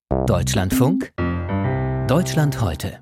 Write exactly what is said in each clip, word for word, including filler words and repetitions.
Deutschlandfunk Deutschland heute.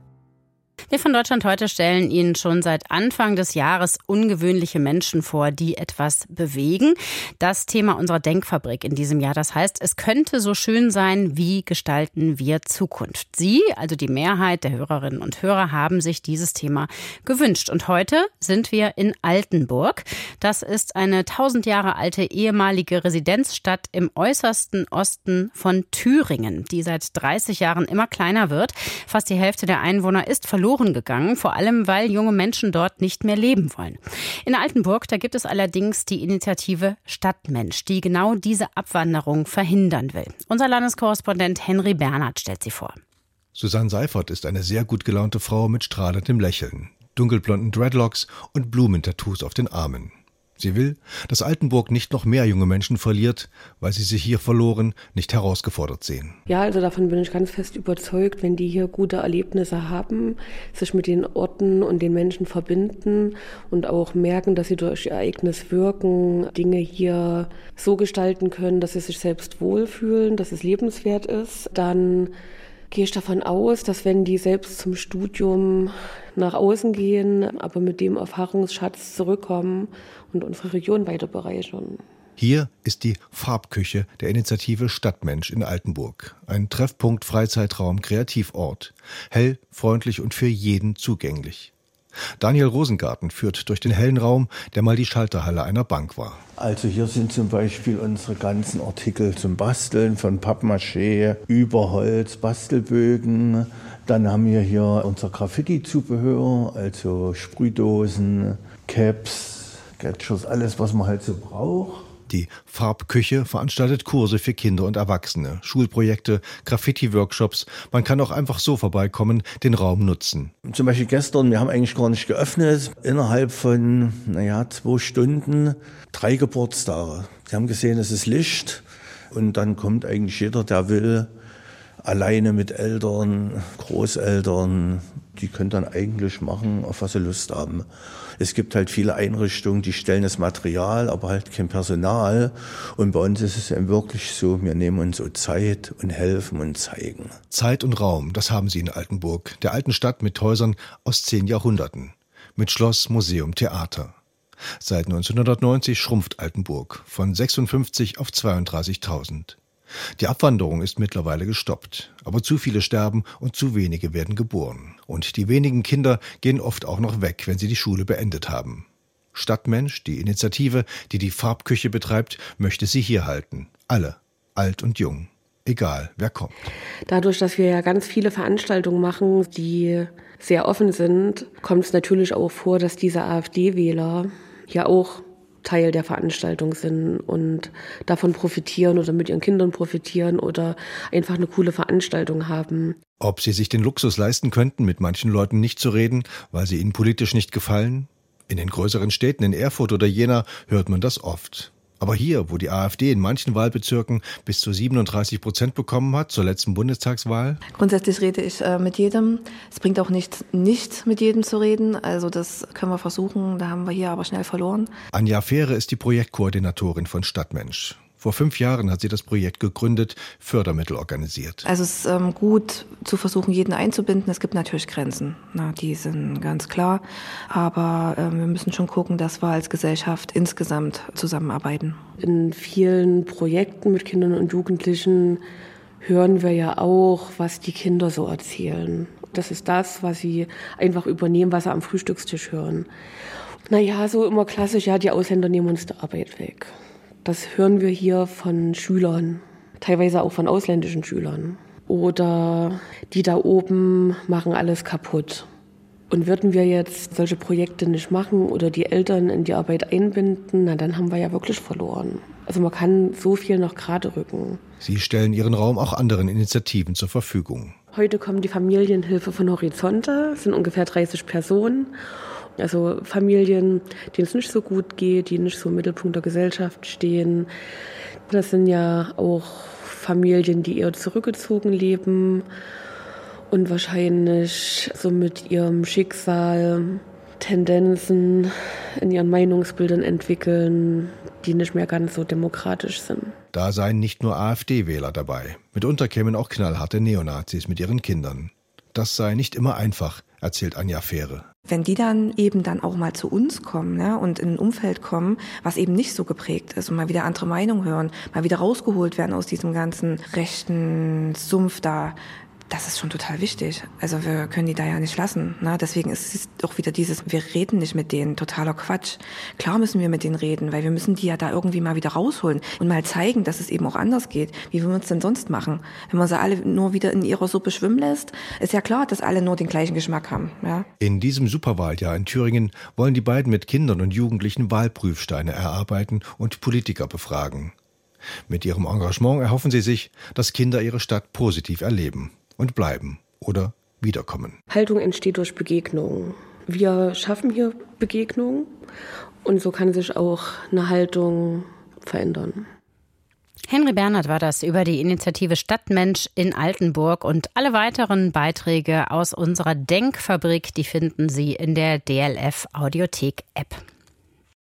Wir von Deutschland heute stellen Ihnen schon seit Anfang des Jahres ungewöhnliche Menschen vor, die etwas bewegen. Das Thema unserer Denkfabrik in diesem Jahr. Das heißt, es könnte so schön sein, wie gestalten wir Zukunft. Sie, also die Mehrheit der Hörerinnen und Hörer, haben sich dieses Thema gewünscht. Und heute sind wir in Altenburg. Das ist eine tausend Jahre alte ehemalige Residenzstadt im äußersten Osten von Thüringen, die seit dreißig Jahren immer kleiner wird. Fast die Hälfte der Einwohner ist verloren gegangen, vor allem weil junge Menschen dort nicht mehr leben wollen. In Altenburg, da gibt es allerdings die Initiative Stadtmensch, die genau diese Abwanderung verhindern will. Unser Landeskorrespondent Henry Bernhard stellt sie vor. Susanne Seifert ist eine sehr gut gelaunte Frau mit strahlendem Lächeln, dunkelblonden Dreadlocks und Blumentattoos auf den Armen. Sie will, dass Altenburg nicht noch mehr junge Menschen verliert, weil sie sich hier verloren, nicht herausgefordert sehen. Ja, also davon bin ich ganz fest überzeugt, wenn die hier gute Erlebnisse haben, sich mit den Orten und den Menschen verbinden und auch merken, dass sie durch ihr Ereignis wirken, Dinge hier so gestalten können, dass sie sich selbst wohlfühlen, dass es lebenswert ist, dann gehe ich davon aus, dass wenn die selbst zum Studium nach außen gehen, aber mit dem Erfahrungsschatz zurückkommen und unsere Region weiter bereichern. Hier ist die Farbküche der Initiative Stadtmensch in Altenburg. Ein Treffpunkt, Freizeitraum, Kreativort. Hell, freundlich und für jeden zugänglich. Daniel Rosengarten führt durch den hellen Raum, der mal die Schalterhalle einer Bank war. Also hier sind zum Beispiel unsere ganzen Artikel zum Basteln, von Pappmaché über Holz, Bastelbögen. Dann haben wir hier unser Graffiti-Zubehör, also Sprühdosen, Caps, Gadgets, alles, was man halt so braucht. Die Farbküche veranstaltet Kurse für Kinder und Erwachsene, Schulprojekte, Graffiti-Workshops. Man kann auch einfach so vorbeikommen, den Raum nutzen. Zum Beispiel gestern, wir haben eigentlich gar nicht geöffnet. Innerhalb von, naja, zwei Stunden drei Geburtstage. Sie haben gesehen, es ist Licht und dann kommt eigentlich jeder, der will, alleine mit Eltern, Großeltern. Die können dann eigentlich machen, auf was sie Lust haben. Es gibt halt viele Einrichtungen, die stellen das Material, aber halt kein Personal. Und bei uns ist es eben wirklich so, wir nehmen uns so Zeit und helfen und zeigen. Zeit und Raum, das haben sie in Altenburg, der alten Stadt mit Häusern aus zehn Jahrhunderten. Mit Schloss, Museum, Theater. Seit neunzehnhundertneunzig schrumpft Altenburg von sechsundfünfzig auf zweiunddreißigtausend. Die Abwanderung ist mittlerweile gestoppt, aber zu viele sterben und zu wenige werden geboren. Und die wenigen Kinder gehen oft auch noch weg, wenn sie die Schule beendet haben. Stadtmensch, die Initiative, die die Farbküche betreibt, möchte sie hier halten. Alle, alt und jung, egal wer kommt. Dadurch, dass wir ja ganz viele Veranstaltungen machen, die sehr offen sind, kommt es natürlich auch vor, dass diese AfD-Wähler ja auch Teil der Veranstaltung sind und davon profitieren oder mit ihren Kindern profitieren oder einfach eine coole Veranstaltung haben. Ob sie sich den Luxus leisten könnten, mit manchen Leuten nicht zu reden, weil sie ihnen politisch nicht gefallen? In den größeren Städten, in Erfurt oder Jena, hört man das oft. Aber hier, wo die AfD in manchen Wahlbezirken bis zu siebenunddreißig Prozent bekommen hat, zur letzten Bundestagswahl? Grundsätzlich rede ich äh, mit jedem. Es bringt auch nichts, nicht mit jedem zu reden. Also das können wir versuchen, da haben wir hier aber schnell verloren. Anja Fähre ist die Projektkoordinatorin von Stadtmensch. Vor fünf Jahren hat sie das Projekt gegründet, Fördermittel organisiert. Also es ist ähm, gut zu versuchen, jeden einzubinden. Es gibt natürlich Grenzen, na, die sind ganz klar. Aber ähm, wir müssen schon gucken, dass wir als Gesellschaft insgesamt zusammenarbeiten. In vielen Projekten mit Kindern und Jugendlichen hören wir ja auch, was die Kinder so erzählen. Das ist das, was sie einfach übernehmen, was sie am Frühstückstisch hören. Naja, so immer klassisch, ja, die Ausländer nehmen uns die Arbeit weg. Das hören wir hier von Schülern, teilweise auch von ausländischen Schülern. Oder die da oben machen alles kaputt. Und würden wir jetzt solche Projekte nicht machen oder die Eltern in die Arbeit einbinden, na dann haben wir ja wirklich verloren. Also man kann so viel noch gerade rücken. Sie stellen ihren Raum auch anderen Initiativen zur Verfügung. Heute kommt die Familienhilfe von Horizonte, das sind ungefähr dreißig Personen. Also Familien, denen es nicht so gut geht, die nicht so im Mittelpunkt der Gesellschaft stehen. Das sind ja auch Familien, die eher zurückgezogen leben und wahrscheinlich so mit ihrem Schicksal Tendenzen in ihren Meinungsbildern entwickeln, die nicht mehr ganz so demokratisch sind. Da seien nicht nur AfD-Wähler dabei. Mitunter kämen auch knallharte Neonazis mit ihren Kindern. Das sei nicht immer einfach, erzählt Anja Fähre. Wenn die dann eben dann auch mal zu uns kommen, ne, und in ein Umfeld kommen, was eben nicht so geprägt ist und mal wieder andere Meinungen hören, mal wieder rausgeholt werden aus diesem ganzen rechten Sumpf da, das ist schon total wichtig. Also wir können die da ja nicht lassen. Ne? Deswegen ist es doch wieder dieses, wir reden nicht mit denen, totaler Quatsch. Klar müssen wir mit denen reden, weil wir müssen die ja da irgendwie mal wieder rausholen und mal zeigen, dass es eben auch anders geht. Wie würden wir es denn sonst machen? Wenn man sie alle nur wieder in ihrer Suppe schwimmen lässt, ist ja klar, dass alle nur den gleichen Geschmack haben. Ja? In diesem Superwahljahr in Thüringen wollen die beiden mit Kindern und Jugendlichen Wahlprüfsteine erarbeiten und Politiker befragen. Mit ihrem Engagement erhoffen sie sich, dass Kinder ihre Stadt positiv erleben und bleiben oder wiederkommen. Haltung entsteht durch Begegnungen. Wir schaffen hier Begegnungen und so kann sich auch eine Haltung verändern. Henry Bernhard war das über die Initiative Stadtmensch in Altenburg, und alle weiteren Beiträge aus unserer Denkfabrik, die finden Sie in der D L F Audiothek App.